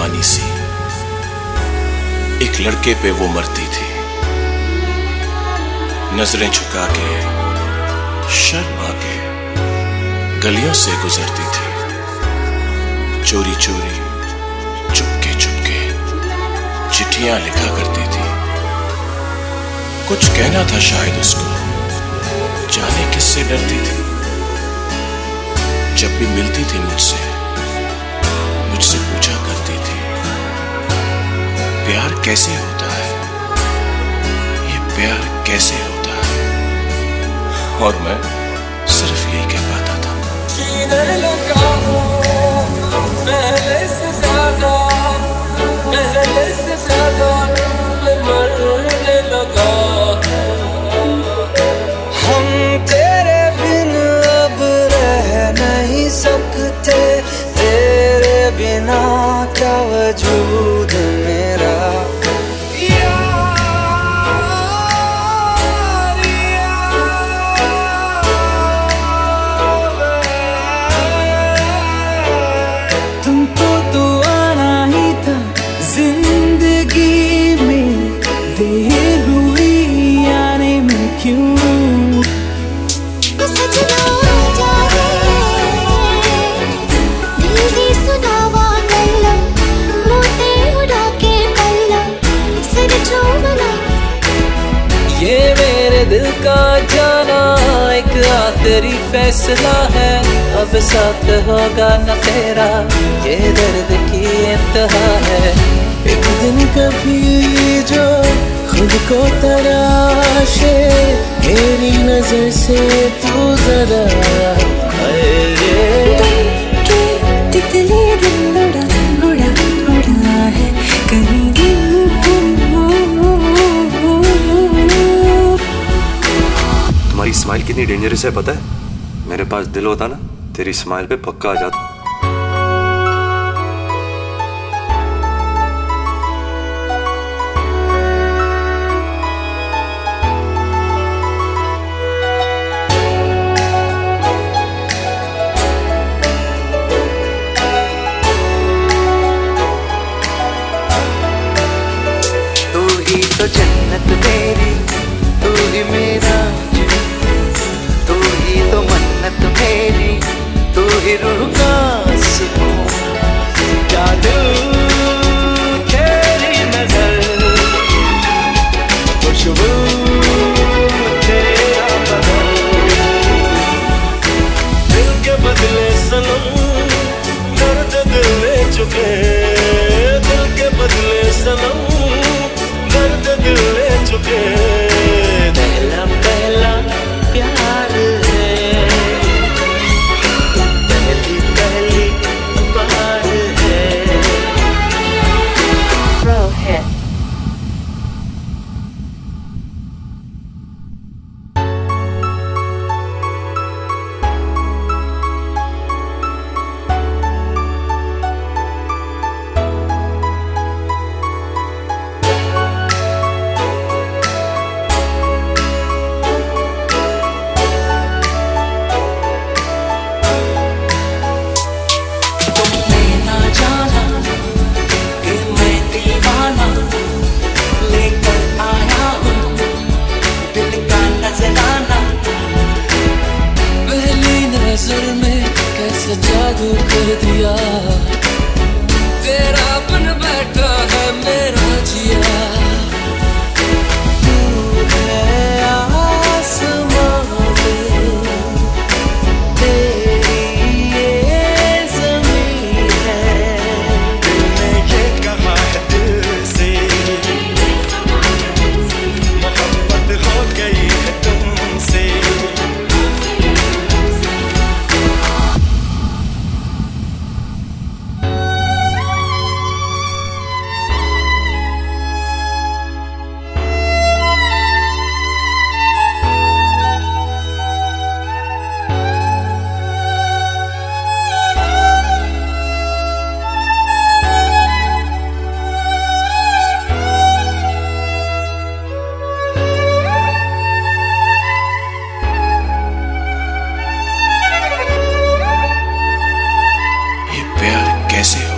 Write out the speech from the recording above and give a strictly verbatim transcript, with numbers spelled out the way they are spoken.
जवानी सी एक लड़के पे वो मरती थी, नजरें झुका के शर्मा के गलियों से गुजरती थी, चोरी चोरी चुपके चुपके चिट्ठियां लिखा करती थी। कुछ कहना था शायद उसको, जाने किससे डरती थी। जब भी मिलती थी मुझसे मुझसे पूछा करती थी, प्यार कैसे होता है, ये प्यार कैसे होता है। और मैं सिर्फ यही कह पाता था, जीने लगा हूं पहले से ज्यादा, पहले से ज्यादा मैं मरने लगा। हम तेरे बिन अब रह नहीं सकते, तेरे बिना क्या वजूद मेरा। तुमको तो आना ही था जिंदगी में, देर हुई आने में क्यों। ये मेरे दिल का जाना एक आखिरी फैसला है, अब साथ होगा न तेरा, ये दर्द की इंतहा है। एक दिन कभी जो खुद को तराशे, मेरी नजर से तू जरा तितली दिल उड़ा उड़ा उड़ा है कहीं। तुम्हारी स्माइल कितनी डेंजरस है पता है? मेरे पास दिल होता ना, तेरी स्माइल पे पक्का आ जाता। तू ही तो जन्नत मेरी, तू ही मेरा, तू ही तो मन्नत मेरी, तू ही रूह का सुकून। जादू तेरी नजर, खुशबू तेरा बदन, दिल के बदले सनम दर्द दिल ले चुके, दिल के बदले सनम दर्द दिल ले चुके। पहला पहला प्यार है, पहली पहली बार है। Rohit जादू कर दिया, तेरा बन बैठा है मेरा जिया। तू है आसमां में, तेरी ये ज़मीन है। दिल ने ये कहा है दिल से, मोहब्बत हो गई है तुमसे। ये प्यार कैसे